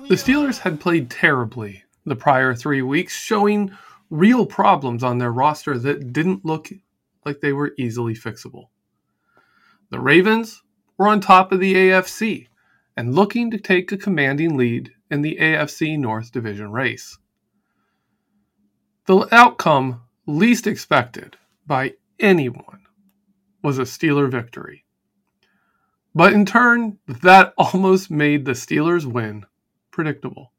The Steelers had played terribly the prior 3 weeks, showing real problems on their roster that didn't look like they were easily fixable. The Ravens were on top of the AFC and looking to take a commanding lead in the AFC North Division race. The outcome least expected by anyone was a Steeler victory. But in turn, that almost made the Steelers' win predictable.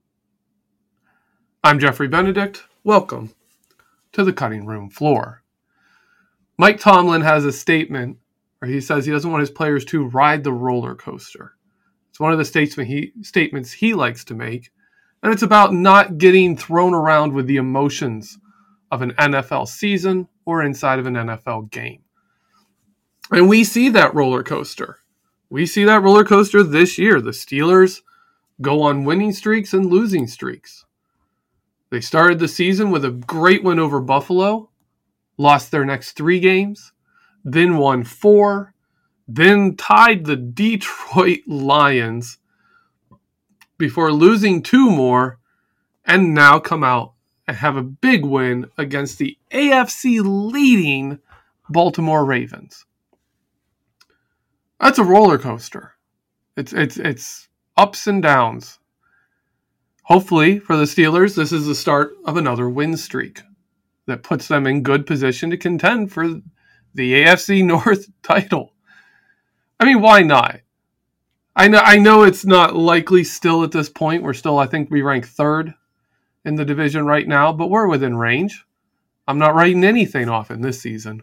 I'm Jeffrey Benedict. Welcome to the cutting room floor. Mike Tomlin has a statement where he says he doesn't want his players to ride the roller coaster. It's one of the statements he likes to make, and it's about not getting thrown around with the emotions of an NFL season or inside of an NFL game. And we see that roller coaster. We see that roller coaster this year. The Steelers go on winning streaks and losing streaks. They started the season with a great win over Buffalo, lost their next 3 games, then won 4, then tied the Detroit Lions before losing 2 more, and now come out and have a big win against the AFC leading Baltimore Ravens. That's a roller coaster. It's ups and downs. Hopefully for the Steelers, this is the start of another win streak that puts them in good position to contend for the AFC North title. I mean, why not? I know it's not likely still at this point. I think we rank 3rd in the division right now, but we're within range. I'm not writing anything off in this season.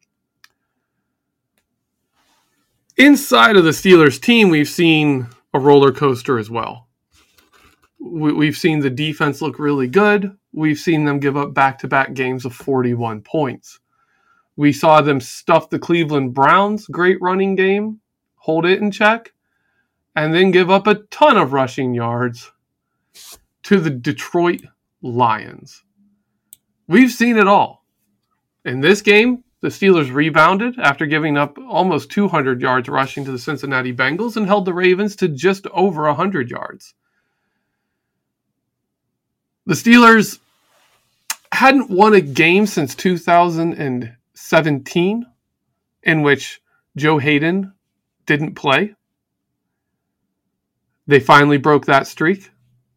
Inside of the Steelers team, we've seen a roller coaster as well. We've seen the defense look really good. We've seen them give up back-to-back games of 41 points. We saw them stuff the Cleveland Browns, great running game, hold it in check, and then give up a ton of rushing yards to the Detroit Lions. We've seen it all. In this game, the Steelers rebounded after giving up almost 200 yards rushing to the Cincinnati Bengals and held the Ravens to just over 100 yards. The Steelers hadn't won a game since 2017 in which Joe Hayden didn't play. They finally broke that streak.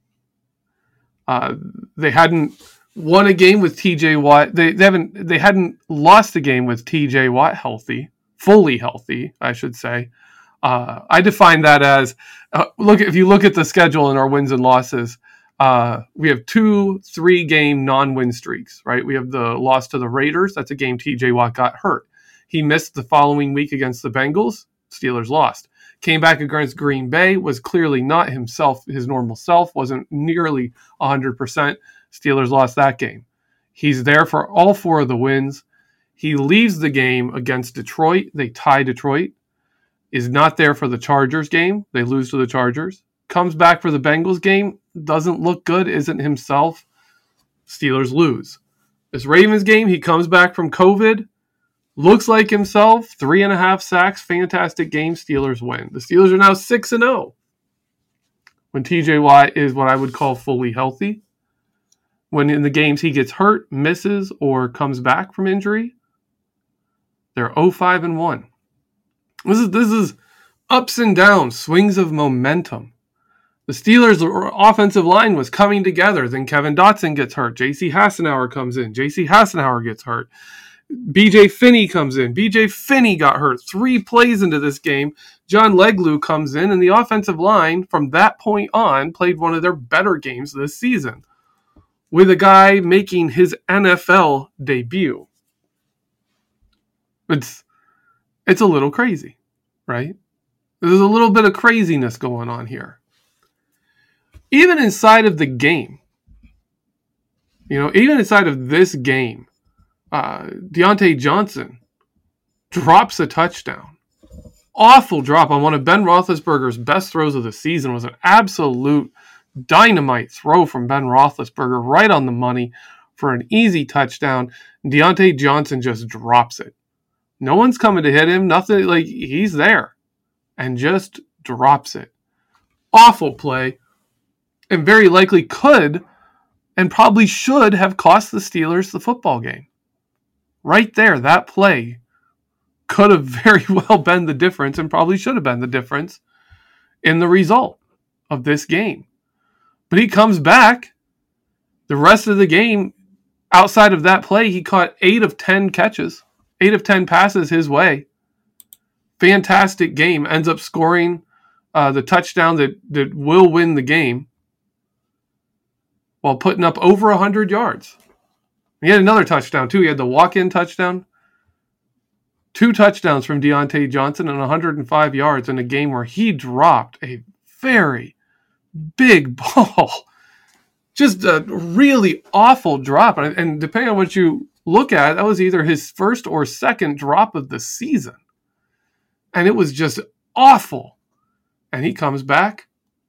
They hadn't won a game with TJ Watt. They hadn't lost a game with TJ Watt fully healthy, I should say. I define that as if you look at the schedule and our wins and losses, we have 2 3-game non-win streaks, right? We have the loss to the Raiders. That's a game TJ Watt got hurt. He missed the following week against the Bengals. Steelers lost. Came back against Green Bay, was clearly not himself, his normal self, wasn't nearly 100%. Steelers lost that game. He's there for all 4 of the wins. He leaves the game against Detroit. They tie Detroit. Is not there for the Chargers game. They lose to the Chargers. Comes back for the Bengals game. Doesn't look good. Isn't himself. Steelers lose. This Ravens game, he comes back from COVID. Looks like himself. 3.5 sacks. Fantastic game. Steelers win. The Steelers are now 6-0. When TJ Watt is what I would call fully healthy. When in the games he gets hurt, misses, or comes back from injury, they're 0-5-1. This is ups and downs, swings of momentum. The Steelers' offensive line was coming together. Then Kevin Dotson gets hurt. J.C. Hassenauer comes in. J.C. Hassenauer gets hurt. B.J. Finney comes in. B.J. Finney got hurt. 3 plays into this game. John Leglue comes in, and the offensive line, from that point on, played one of their better games this season, with a guy making his NFL debut. It's a little crazy, right? There's a little bit of craziness going on here. Even inside of the game, even inside of this game, Deontay Johnson drops a touchdown. Awful drop on one of Ben Roethlisberger's best throws of the season. Was an absolute dynamite throw from Ben Roethlisberger right on the money for an easy touchdown. Deontay Johnson just drops it. No one's coming to hit him. Nothing, he's there and just drops it. Awful play. and very likely could and probably should have cost the Steelers the football game. Right there, that play could have very well been the difference and probably should have been the difference in the result of this game. But he comes back. The rest of the game, outside of that play, he caught 8 of 10 catches, 8 of 10 passes his way. Fantastic game. Ends up scoring the touchdown that will win the game while putting up over 100 yards. He had another touchdown, too. He had the walk-in touchdown. 2 touchdowns from Deontay Johnson and 105 yards in a game where he dropped a very big ball. Just a really awful drop. And depending on what you look at, that was either his first or second drop of the season. And it was just awful. And he comes back.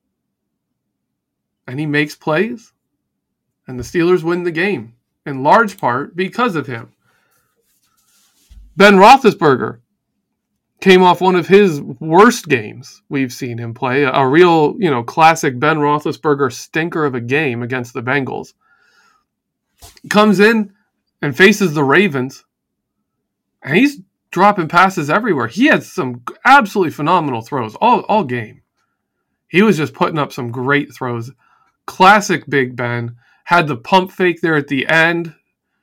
And he makes plays. And the Steelers win the game. In large part because of him. Ben Roethlisberger came off one of his worst games we've seen him play. A real, classic Ben Roethlisberger stinker of a game against the Bengals. Comes in and faces the Ravens. And he's dropping passes everywhere. He had some absolutely phenomenal throws all game. He was just putting up some great throws. Classic Big Ben. Had the pump fake there at the end.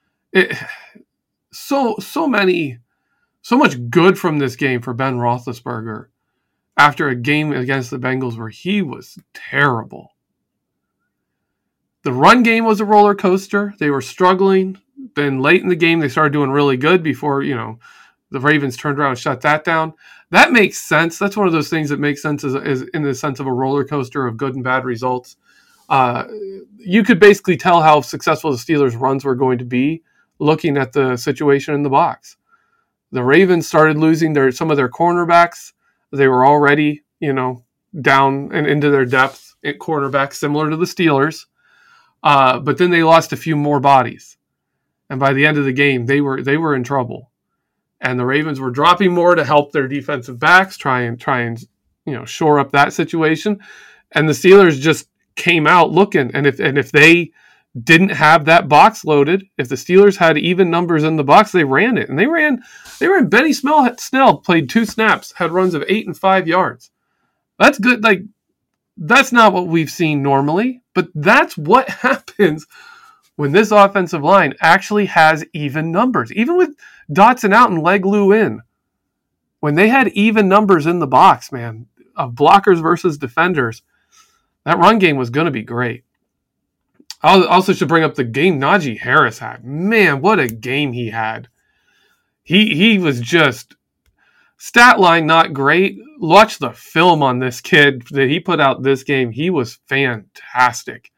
So much good from this game for Ben Roethlisberger after a game against the Bengals where he was terrible. The run game was a roller coaster. They were struggling. Then late in the game, they started doing really good before, the Ravens turned around and shut that down. That makes sense. That's one of those things that makes sense is in the sense of a roller coaster of good and bad results. You could basically tell how successful the Steelers' runs were going to be looking at the situation in the box. The Ravens started losing some of their cornerbacks. They were already, down and into their depth at cornerback, similar to the Steelers. But then they lost a few more bodies. And by the end of the game, they were in trouble. And the Ravens were dropping more to help their defensive backs, try and shore up that situation. And the Steelers just came out looking. And if they didn't have that box loaded, if the Steelers had even numbers in the box, they ran it. And they ran Benny Snell played 2 snaps, had runs of 8 and 5 yards. That's good. Like, that's not what we've seen normally, but that's what happens when this offensive line actually has even numbers. Even with Dotson out and Leglue in, when they had even numbers in the box, man, of blockers versus defenders, that run game was going to be great. I also should bring up the game Najee Harris had. Man, what a game he had. He was just, stat line not great. Watch the film on this kid that he put out this game. He was fantastic.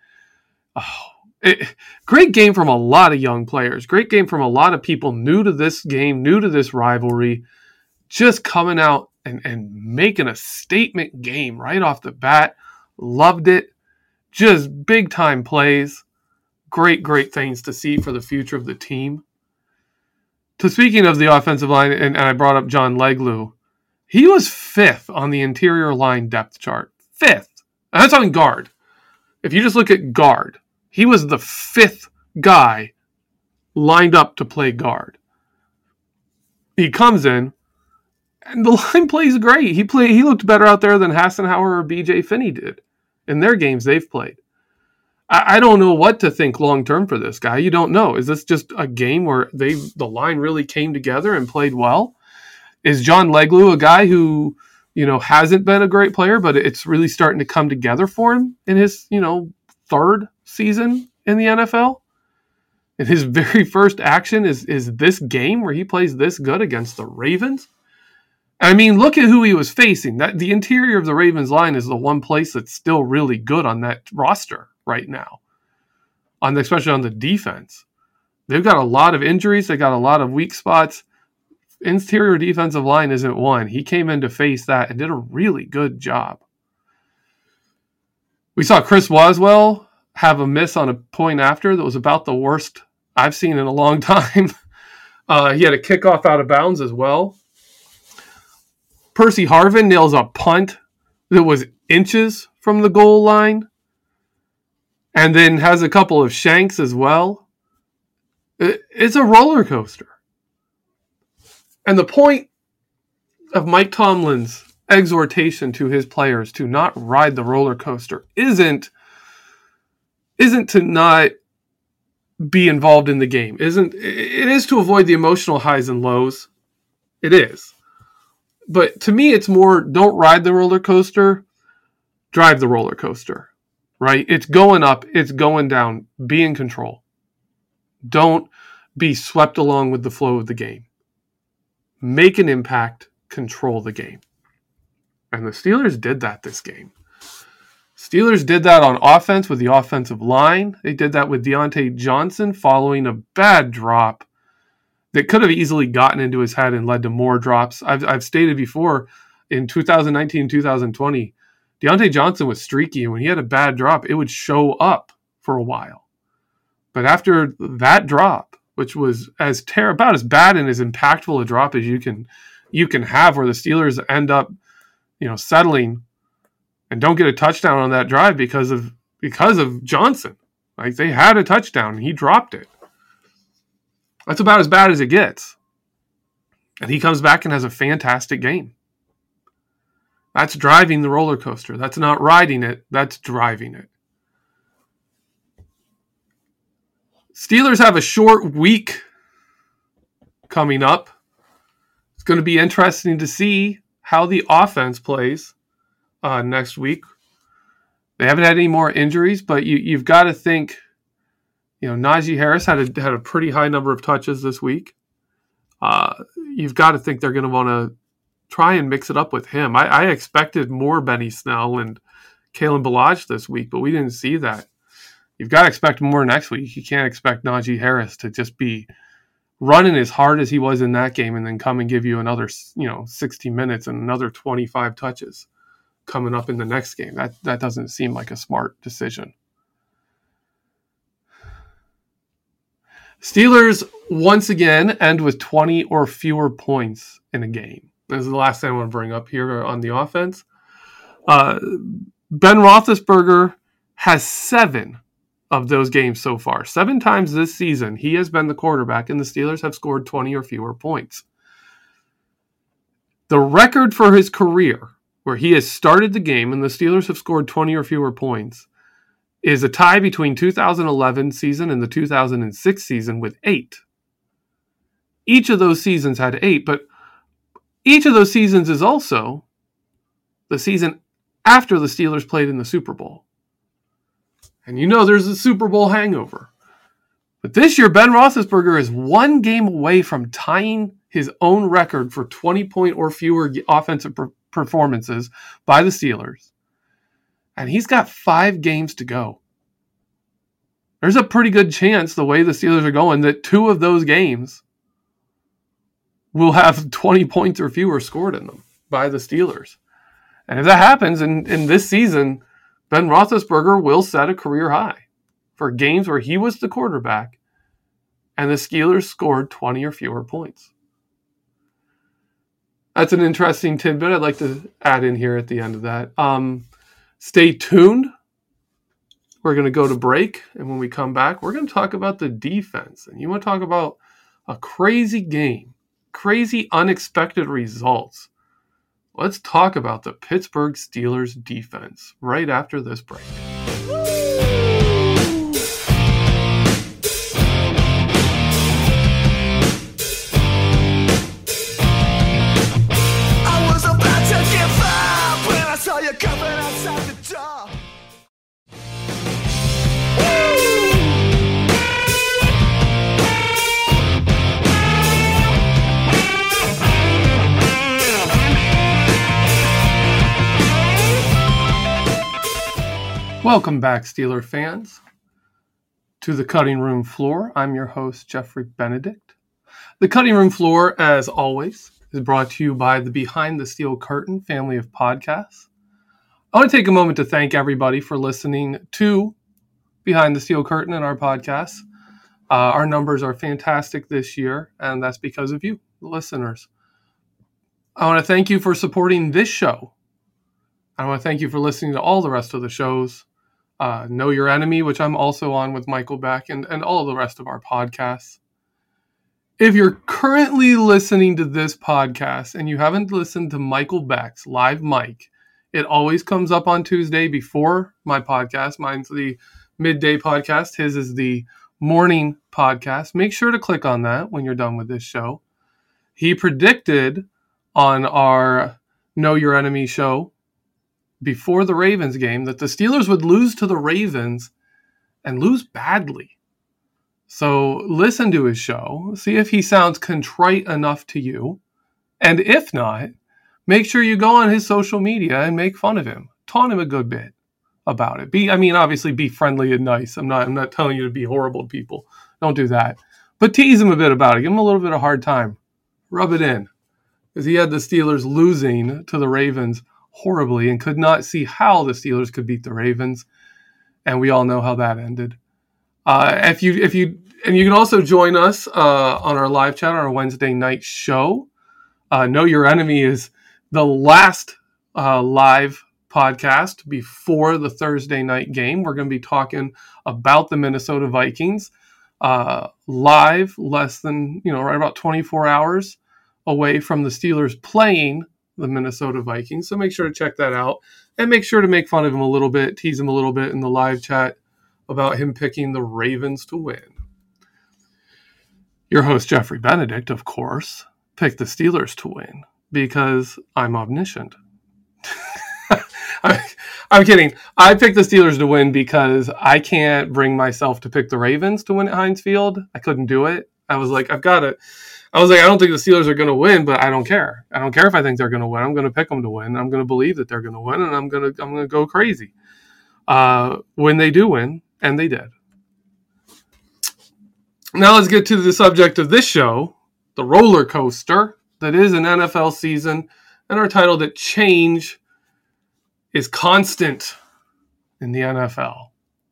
Great game from a lot of young players. Great game from a lot of people new to this game, new to this rivalry. Just coming out and making a statement game right off the bat. Loved it. Just big time plays. Great things to see for the future of the team. So speaking of the offensive line, and I brought up John Leglue, he was 5th on the interior line depth chart. 5th. And that's on guard. If you just look at guard, he was the 5th guy lined up to play guard. He comes in, and the line plays great. He looked better out there than Hassenauer or B.J. Finney did in their games they've played. I don't know what to think long-term for this guy. You don't know. Is this just a game where the line really came together and played well? Is John Leglue a guy who, hasn't been a great player, but it's really starting to come together for him in his, 3rd season in the NFL? And his very first action is this game where he plays this good against the Ravens? I mean, look at who he was facing. The interior of the Ravens line is the one place that's still really good on that roster right now, especially on the defense. They've got a lot of injuries. They got a lot of weak spots. Interior defensive line isn't one. He came in to face that and did a really good job. We saw Chris Boswell have a miss on a point after that was about the worst I've seen in a long time. He had a kickoff out of bounds as well. Percy Harvin nails a punt that was inches from the goal line. and then has a couple of shanks as well. It's a roller coaster. And the point of Mike Tomlin's exhortation to his players to not ride the roller coaster isn't to not be involved in the game. It is to avoid the emotional highs and lows. It is. But to me, it's more, don't ride the roller coaster, drive the roller coaster, right? It's going up, it's going down. Be in control. Don't be swept along with the flow of the game. Make an impact, control the game. And the Steelers did that this game. Steelers did that on offense with the offensive line. They did that with Diontae Johnson following a bad drop that could have easily gotten into his head and led to more drops. I've stated before, in 2019, 2020, Diontae Johnson was streaky, and when he had a bad drop, it would show up for a while. But after that drop, which was about as bad and as impactful a drop as you can have, where the Steelers end up, settling and don't get a touchdown on that drive because of Johnson. Like, they had a touchdown and he dropped it. That's about as bad as it gets. And he comes back and has a fantastic game. That's driving the roller coaster. That's not riding it. That's driving it. Steelers have a short week coming up. It's going to be interesting to see how the offense plays next week. They haven't had any more injuries, but you've got to think, Najee Harris had a pretty high number of touches this week. You've got to think they're going to want to try and mix it up with him. I expected more Benny Snell and Kalen Ballage this week, but we didn't see that. You've got to expect more next week. You can't expect Najee Harris to just be running as hard as he was in that game and then come and give you another, 60 minutes and another 25 touches coming up in the next game. That doesn't seem like a smart decision. Steelers once again end with 20 or fewer points in a game. This is the last thing I want to bring up here on the offense. Ben Roethlisberger has 7 of those games so far. 7 times this season, he has been the quarterback, and the Steelers have scored 20 or fewer points. The record for his career, where he has started the game and the Steelers have scored 20 or fewer points, is a tie between 2011 season and the 2006 season with 8. Each of those seasons had 8, but each of those seasons is also the season after the Steelers played in the Super Bowl. And there's a Super Bowl hangover. But this year, Ben Roethlisberger is 1 game away from tying his own record for 20-point or fewer offensive performances by the Steelers. And he's got 5 games to go. There's a pretty good chance, the way the Steelers are going, that 2 of those games will have 20 points or fewer scored in them by the Steelers. And if that happens in this season, Ben Roethlisberger will set a career high for games where he was the quarterback and the Steelers scored 20 or fewer points. That's an interesting tidbit I'd like to add in here at the end of that. Stay tuned. We're going to go to break, and when we come back, we're going to talk about the defense. And you want to talk about a crazy game, crazy unexpected results. Let's talk about the Pittsburgh Steelers defense right after this break. I was about to give up when I saw you coming outside the door. Welcome back, Steeler fans, to the Cutting Room Floor. I'm your host, Jeffrey Benedict. The Cutting Room Floor, as always, is brought to you by the Behind the Steel Curtain family of podcasts. I want to take a moment to thank everybody for listening to Behind the Steel Curtain and our podcasts. Our numbers are fantastic this year, and that's because of you, the listeners. I want to thank you for supporting this show. I want to thank you for listening to all the rest of the shows. Know Your Enemy, which I'm also on with Michael Beck, and all the rest of our podcasts. If you're currently listening to this podcast and you haven't listened to Michael Beck's Live Mike, it always comes up on Tuesday before my podcast. Mine's the midday podcast. His is the morning podcast. Make sure to click on that when you're done with this show. He predicted on our Know Your Enemy show before the Ravens game that the Steelers would lose to the Ravens and lose badly. So listen to his show, see if he sounds contrite enough to you. And if not, make sure you go on his social media and make fun of him. Taunt him a good bit about it. Obviously be friendly and nice. I'm not telling you to be horrible to people. Don't do that. But tease him a bit about it. Give him a little bit of a hard time. Rub it in. Because he had the Steelers losing to the Ravens horribly and could not see how the Steelers could beat the Ravens. And we all know how that ended. You can also join us on our live chat on our Wednesday night show. Know Your Enemy is the last live podcast before the Thursday night game. We're going to be talking about the Minnesota Vikings live, less than right about 24 hours away from the Steelers playing the Minnesota Vikings. So make sure to check that out and make sure to make fun of him a little bit, tease him a little bit in the live chat about him picking the Ravens to win. Your host, Jeffrey Benedict, of course, picked the Steelers to win because I'm omniscient. I'm kidding. I picked the Steelers to win because I can't bring myself to pick the Ravens to win at Heinz Field. I couldn't do it. I was like, I don't think the Steelers are going to win, but I don't care. I don't care if I think they're going to win. I'm going to pick them to win. I'm going to believe that they're going to win, and I'm going to go crazy when they do win, and they did. Now let's get to the subject of this show, the roller coaster that is an NFL season, and our title that change is constant in the NFL.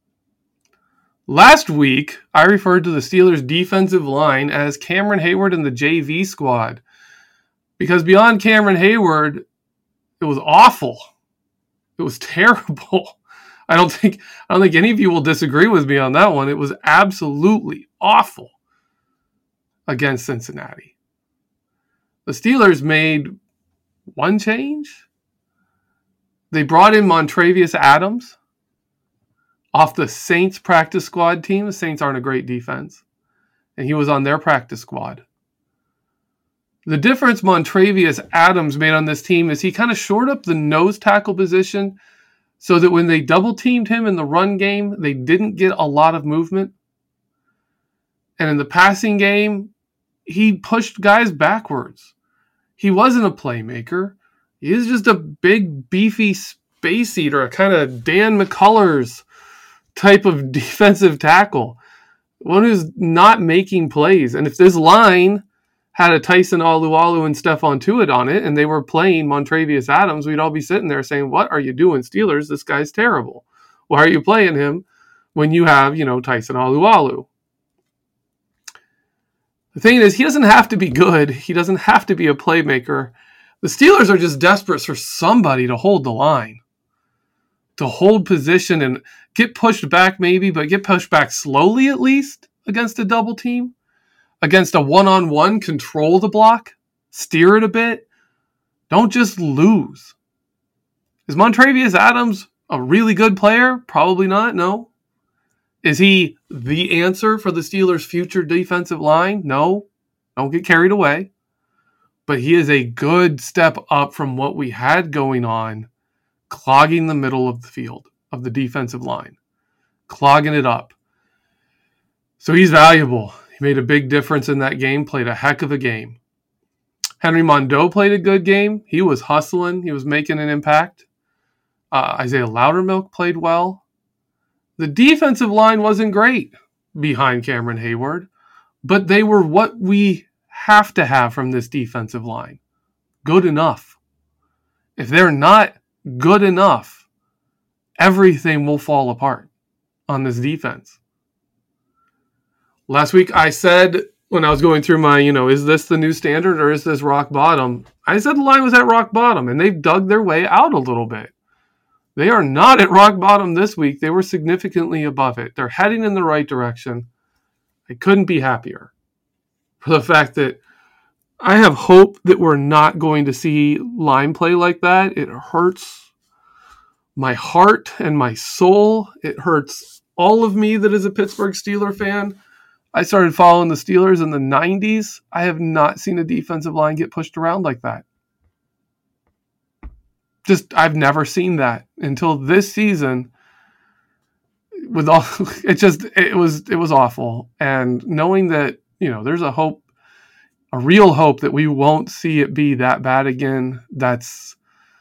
Last week, I referred to the Steelers' defensive line as Cameron Heyward and the JV squad because beyond Cameron Heyward, it was awful. It was terrible. I don't think any of you will disagree with me on that one. It was absolutely awful against Cincinnati. The Steelers made one change. They brought in Montravius Adams off the Saints practice squad team. The Saints aren't a great defense, and he was on their practice squad. The difference Montravius Adams made on this team is he kind of shored up the nose tackle position so that when they double-teamed him in the run game, they didn't get a lot of movement. And in the passing game, he pushed guys backwards. He wasn't a playmaker. He is just a big, beefy space eater, a kind of Dan McCullers type of defensive tackle. One who's not making plays. And if this line had a Tyson Alualu and Stephon Tuitt on it, and they were playing Montravius Adams, we'd all be sitting there saying, what are you doing, Steelers? This guy's terrible. Why are you playing him when you have, Tyson Alualu? The thing is, he doesn't have to be good. He doesn't have to be a playmaker. The Steelers are just desperate for somebody to hold the line, to hold position and get pushed back maybe, but get pushed back slowly at least against a double team. Against a one-on-one, control the block, steer it a bit. Don't just lose. Is Montravius Adams a really good player? Probably not, no. Is he the answer for the Steelers' future defensive line? No. Don't get carried away. But he is a good step up from what we had going on, clogging the middle of the field, of the defensive line. Clogging it up. So he's valuable. He made a big difference in that game, played a heck of a game. Henry Mondeau played a good game. He was hustling. He was making an impact. Isaiah Loudermilk played well. The defensive line wasn't great behind Cameron Heyward, but they were what we have to have from this defensive line. Good enough. If they're not good enough, everything will fall apart on this defense. Last week I said, when I was going through my, is this the new standard or is this rock bottom? I said the line was at rock bottom, and they've dug their way out a little bit. They are not at rock bottom this week. They were significantly above it. They're heading in the right direction. I couldn't be happier for the fact that I have hope that we're not going to see line play like that. It hurts my heart and my soul. It hurts all of me that is a Pittsburgh Steelers fan. I started following the Steelers in the 90s. I have not seen a defensive line get pushed around like that. I've never seen that until this season. With all, it was awful. And knowing that, there's a hope, a real hope that we won't see it be that bad again. That's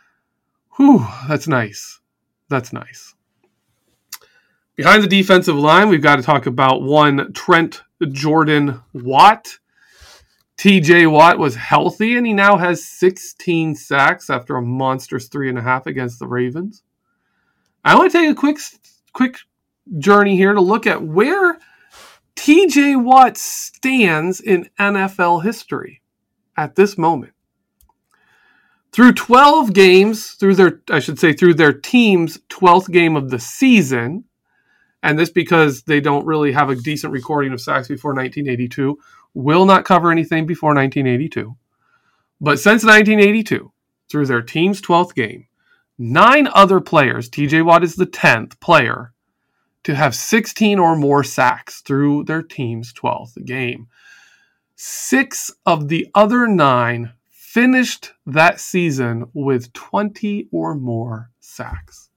nice. That's nice. Behind the defensive line, we've got to talk about one Trent Jordan Watt. TJ Watt was healthy, and he now has 16 sacks after a monstrous 3.5 against the Ravens. I want to take a quick journey here to look at where TJ Watt stands in NFL history at this moment. Through 12 games, through their team's 12th game of the season, and this because they don't really have a decent recording of sacks before 1982, will not cover anything before 1982. But since 1982, through their team's 12th game, 9 other players, TJ Watt is the 10th player, to have 16 or more sacks through their team's 12th game. 6 of the other 9 finished that season with 20 or more sacks.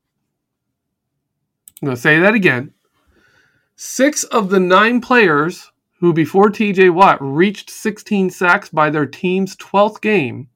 I'm going to say that again. 6 of the 9 players who before TJ Watt reached 16 sacks by their team's 12th game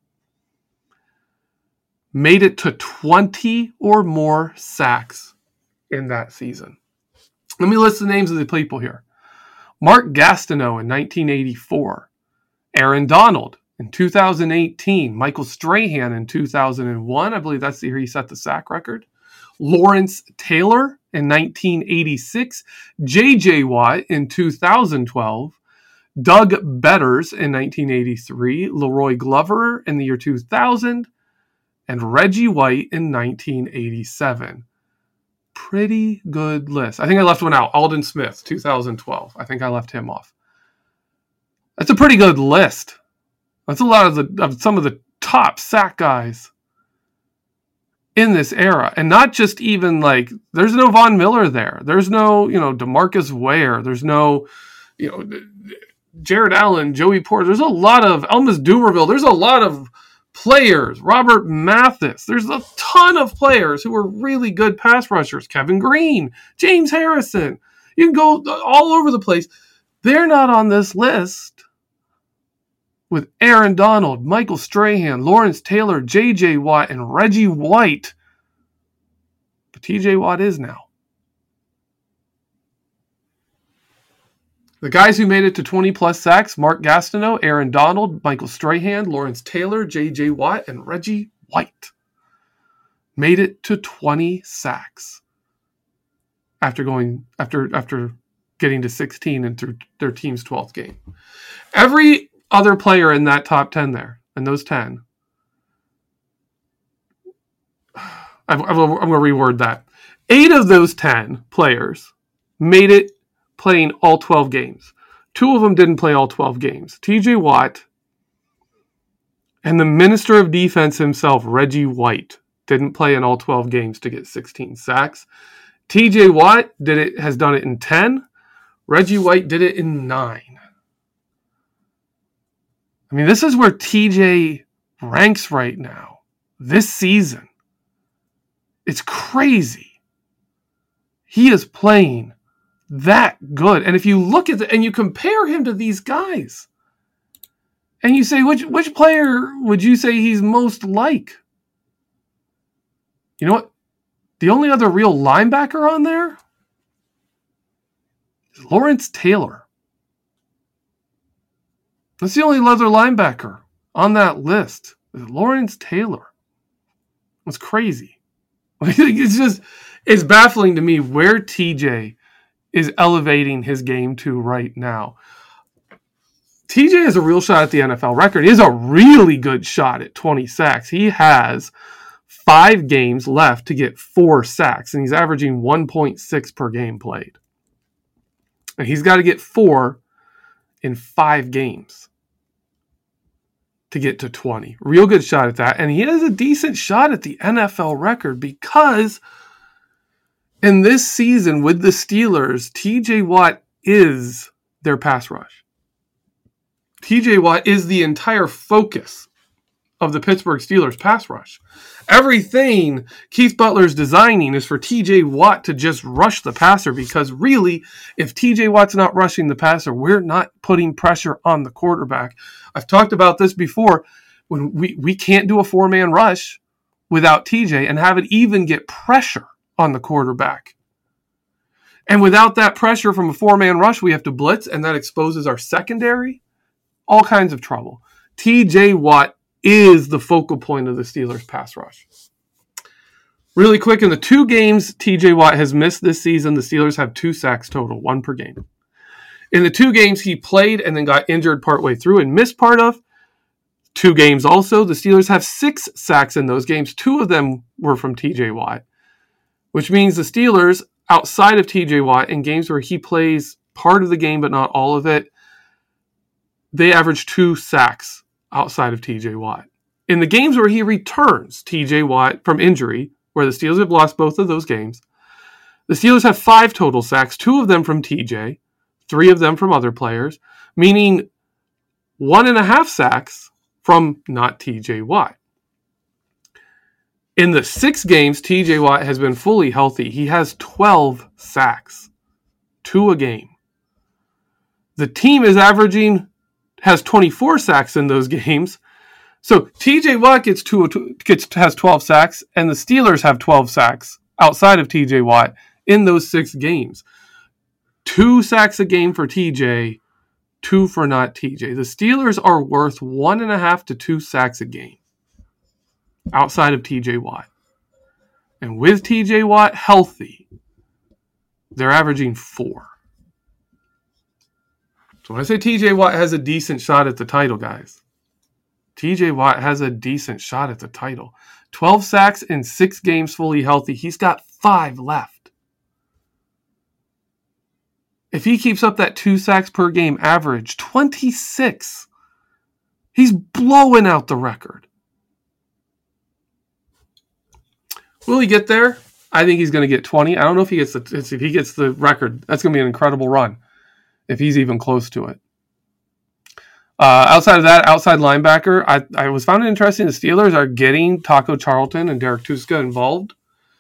made it to 20 or more sacks in that season. Let me list the names of the people here. Mark Gastineau in 1984. Aaron Donald in 2018. Michael Strahan in 2001. I believe that's the year he set the sack record. Lawrence Taylor in 1986. J.J. Watt in 2012. Doug Betters in 1983. Leroy Glover in the year 2000. And Reggie White in 1987. Pretty good list. I think I left one out. Alden Smith, 2012. I think I left him off. That's a pretty good list. That's a lot of some of the top sack guys in this era. And not just even like, there's no Von Miller there. There's no, DeMarcus Ware. There's no, Jared Allen, Joey Porter. There's a lot of Elmas Dumerville. There's a lot of players. Robert Mathis. There's a ton of players who are really good pass rushers. Kevin Green, James Harrison. You can go all over the place. They're not on this list with Aaron Donald, Michael Strahan, Lawrence Taylor, J.J. Watt, and Reggie White. But T.J. Watt is now. The guys who made it to 20-plus sacks, Mark Gastineau, Aaron Donald, Michael Strahan, Lawrence Taylor, J.J. Watt, and Reggie White, made it to 20 sacks after getting to 16 and through their team's 12th game. Every other player in that top 10 there, and those 10, I'm going to reword that. 8 of those 10 players made it playing all 12 games. 2 of them didn't play all 12 games. TJ Watt and the Minister of Defense himself, Reggie White, didn't play in all 12 games to get 16 sacks. TJ Watt has done it in 10. Reggie White did it in 9. I mean, this is where TJ ranks right now. This season. It's crazy. He is playing that good. And if you look at and you compare him to these guys, and you say, which player would you say he's most like? You know what? The only other real linebacker on there is Lawrence Taylor. That's the only other linebacker on that list. Is Lawrence Taylor. It's crazy. It's baffling to me where TJ is elevating his game to right now. TJ has a real shot at the NFL record. He has a really good shot at 20 sacks. He has 5 games left to get 4 sacks, and he's averaging 1.6 per game played. And he's got to get 4 in 5 games to get to 20. Real good shot at that. And he has a decent shot at the NFL record because in this season with the Steelers, TJ Watt is their pass rush. TJ Watt is the entire focus of the Pittsburgh Steelers pass rush. Everything Keith Butler's designing is for TJ Watt to just rush the passer, because really, if TJ Watt's not rushing the passer, we're not putting pressure on the quarterback. I've talked about this before. When we can't do a 4-man rush without TJ and have it even get pressure on the quarterback. And without that pressure from a 4-man rush, we have to blitz, and that exposes our secondary. All kinds of trouble. TJ Watt is the focal point of the Steelers pass rush. Really quick, in the 2 games TJ Watt has missed this season, the Steelers have 2 sacks total, 1 per game. In the 2 games he played and then got injured partway through and missed part of, 2 games also, the Steelers have 6 sacks in those games. 2 of them were from TJ Watt, which means the Steelers, outside of TJ Watt, in games where he plays part of the game but not all of it, they average 2 sacks outside of TJ Watt. In the games where he returns TJ Watt from injury, where the Steelers have lost both of those games, the Steelers have 5 total sacks, 2 of them from TJ, 3 of them from other players, meaning 1.5 sacks from not TJ Watt. In the 6 games TJ Watt has been fully healthy, he has 12 sacks, 2 a game. The team has 24 sacks in those games. So TJ Watt has 12 sacks, and the Steelers have 12 sacks outside of TJ Watt in those 6 games. 2 sacks a game for TJ, 2 for not TJ. The Steelers are worth 1.5 to 2 sacks a game outside of TJ Watt. And with TJ Watt healthy, they're averaging 4. So when I say TJ Watt has a decent shot at the title, guys, TJ Watt has a decent shot at the title. 12 sacks in 6 games fully healthy. He's got 5 left. If he keeps up that 2 sacks per game average, 26, he's blowing out the record. Will he get there? I think he's going to get 20. I don't know if he gets the record. That's going to be an incredible run, if he's even close to it. Outside of that, outside linebacker, I was found it interesting. The Steelers are getting Taco Charlton and Derek Tuszka involved.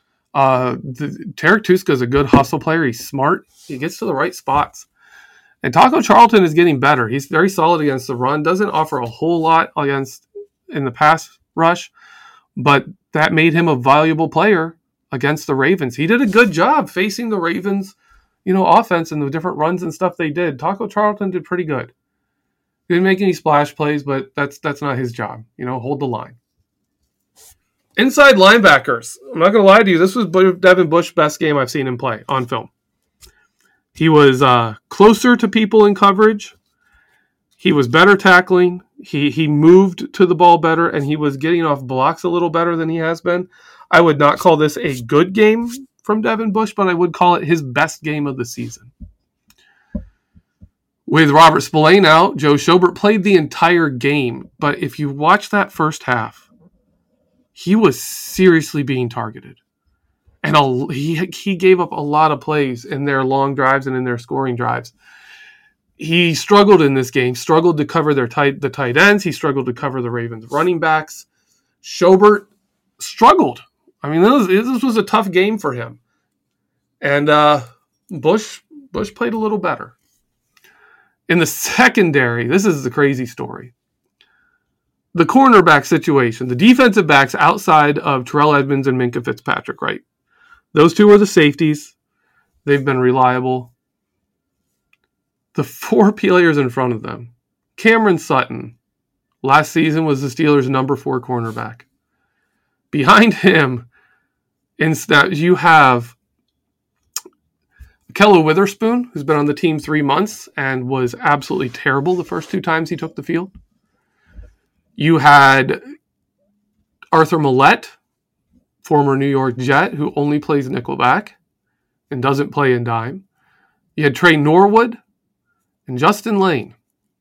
Derek Tuszka is a good hustle player. He's smart. He gets to the right spots. And Taco Charlton is getting better. He's very solid against the run. Doesn't offer a whole lot in the pass rush, but that made him a valuable player against the Ravens. He did a good job facing the Ravens, offense and the different runs and stuff they did. Taco Charlton did pretty good. Didn't make any splash plays, but that's not his job. Hold the line. Inside linebackers. I'm not going to lie to you. This was Devin Bush's best game I've seen him play on film. He was closer to people in coverage. He was better tackling. He moved to the ball better, and he was getting off blocks a little better than he has been. I would not call this a good game from Devin Bush, but I would call it his best game of the season. With Robert Spillane out, Joe Schobert played the entire game, but if you watch that first half, he was seriously being targeted. And he gave up a lot of plays in their long drives and in their scoring drives. He struggled in this game, struggled to cover the tight ends. He struggled to cover the Ravens running backs. Schobert struggled. I mean, this was a tough game for him. And Bush played a little better. In the secondary, this is the crazy story. The cornerback situation, the defensive backs outside of Terrell Edmunds and Minkah Fitzpatrick, right? Those 2 are the safeties. They've been reliable. The 4 players in front of them. Cameron Sutton, last season was the Steelers' number 4 cornerback. Behind him, you have Kello Witherspoon, who's been on the team 3 months and was absolutely terrible the first 2 times he took the field. You had Arthur Millette, former New York Jet who only plays nickelback and doesn't play in dime. You had Trey Norwood and Justin Lane.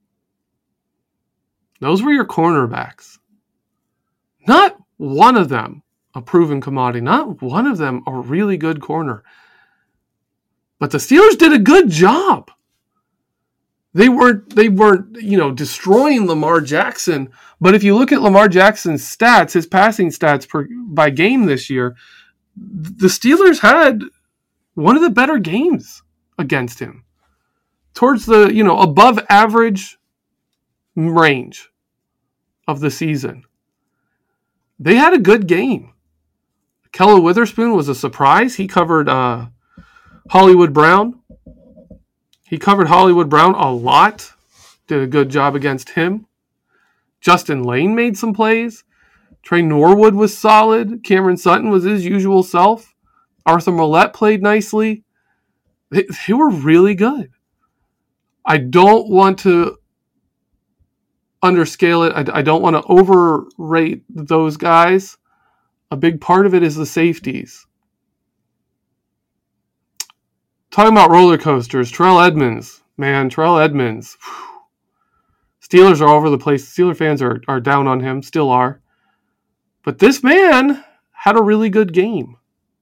Those were your cornerbacks. Not one of them a proven commodity. Not one of them a really good corner. But the Steelers did a good job. They weren't, destroying Lamar Jackson. But if you look at Lamar Jackson's stats, his passing stats by game this year, the Steelers had one of the better games against him. Towards the, above average range of the season. They had a good game. Kella Witherspoon was a surprise. He covered Hollywood Brown. He covered Hollywood Brown a lot. Did a good job against him. Justin Lane made some plays. Trey Norwood was solid. Cameron Sutton was his usual self. Arthur Millette played nicely. They were really good. I don't want to underscale it. I don't want to overrate those guys. A big part of it is the safeties. Talking about roller coasters, Terrell Edmunds. Whew. Steelers are all over the place. Steeler fans are down on him, still are. But this man had a really good game.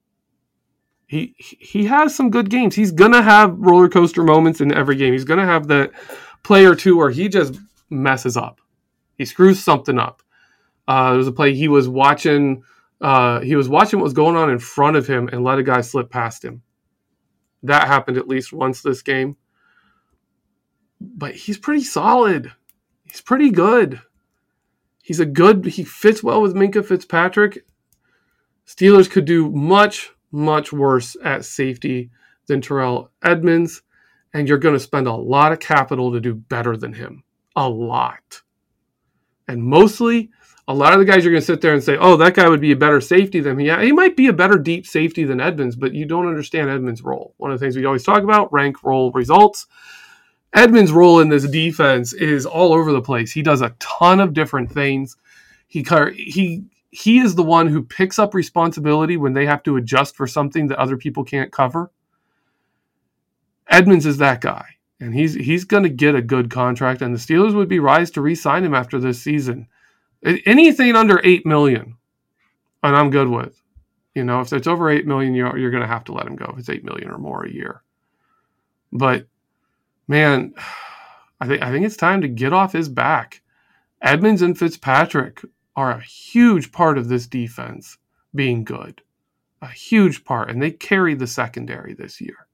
He has some good games. He's going to have roller coaster moments in every game. He's going to have that play or two where he just messes up. He screws something up. There was a play he was watching what was going on in front of him and let a guy slip past him. That happened at least once this game. But he's pretty solid. He's pretty good. He fits well with Minkah Fitzpatrick. Steelers could do much, much worse at safety than Terrell Edmunds, and you're going to spend a lot of capital to do better than him. A lot. And mostly, a lot of the guys you're going to sit there and say, oh, that guy would be a better safety than me. Yeah, he might be a better deep safety than Edmunds, but you don't understand Edmunds' role. One of the things we always talk about, rank, role, results. Edmunds' role in this defense is all over the place. He does a ton of different things. He is the one who picks up responsibility when they have to adjust for something that other people can't cover. Edmunds is that guy, and he's going to get a good contract, and the Steelers would be wise to re-sign him after this season. Anything under $8 million, and I'm good with. If it's over $8 million, you're going to have to let him go. If it's $8 million or more a year. But man, I think it's time to get off his back. Edmunds and Fitzpatrick are a huge part of this defense being good. A huge part. And they carry the secondary this year.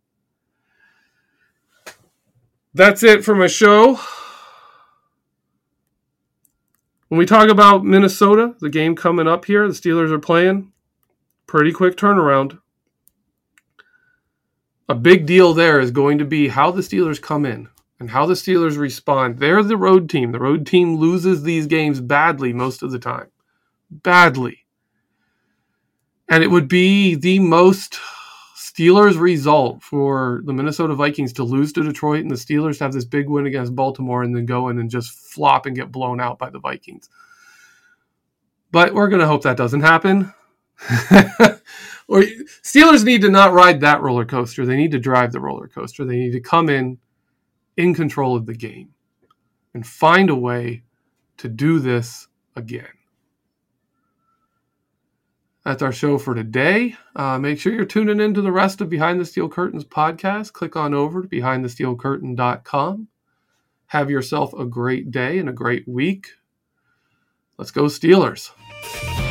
That's it for my show. When we talk about Minnesota, the game coming up here, the Steelers are playing. Pretty quick turnaround. A big deal there is going to be how the Steelers come in and how the Steelers respond. They're the road team. The road team loses these games badly most of the time. Badly. And it would be the most Steelers result for the Minnesota Vikings to lose to Detroit and the Steelers to have this big win against Baltimore and then go in and just flop and get blown out by the Vikings. But we're going to hope that doesn't happen. Or Steelers need to not ride that roller coaster. They need to drive the roller coaster. They need to come in control of the game and find a way to do this again. That's our show for today. Make sure you're tuning into the rest of Behind the Steel Curtains podcast. Click on over to BehindTheSteelCurtain.com. Have yourself a great day and a great week. Let's go Steelers.